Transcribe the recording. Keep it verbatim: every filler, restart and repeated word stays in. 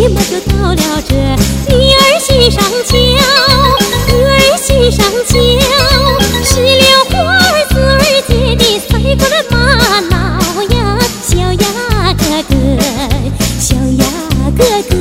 立马就到了这女儿喜上轿，女儿喜上轿，石榴花儿丝儿结的赛过了马老呀，小呀哥哥，小呀哥哥。